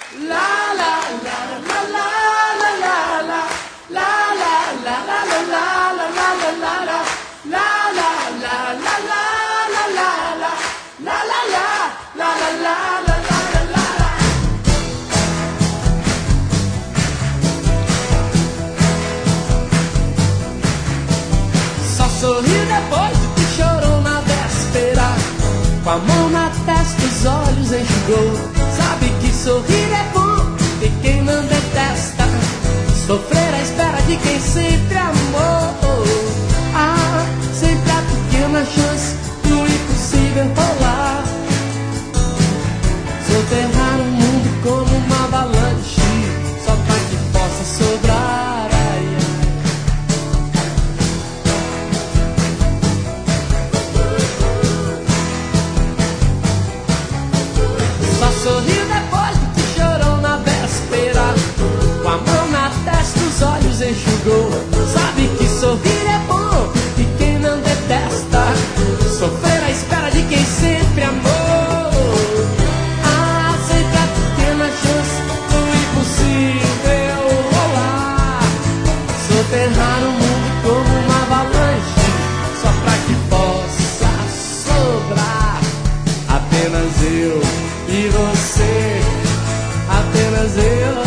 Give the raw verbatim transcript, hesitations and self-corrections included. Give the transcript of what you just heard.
Só sorriu depois de que chorou na véspera, com a mão na testa, os olhos enxugou. Sabe que sorrir é bom de quem não detesta, sofrer à espera de quem sempre amou. Ah, sempre há pequena chance do impossível rolar, soterrar o mundo como uma avalanche, só pra que possa sobrar. Ai, ai. Só sorriu depois de que chorou na véspera, com a mão na testa, os olhos enxugou. Sabe que sorrir é bom e quem não detesta, sofrer à espera de quem sempre amou. Ah, sempre a pequena chance do impossível rolar, soterrar o mundo como uma avalanche, só pra que possa sobrar apenas eu e você, apenas eu.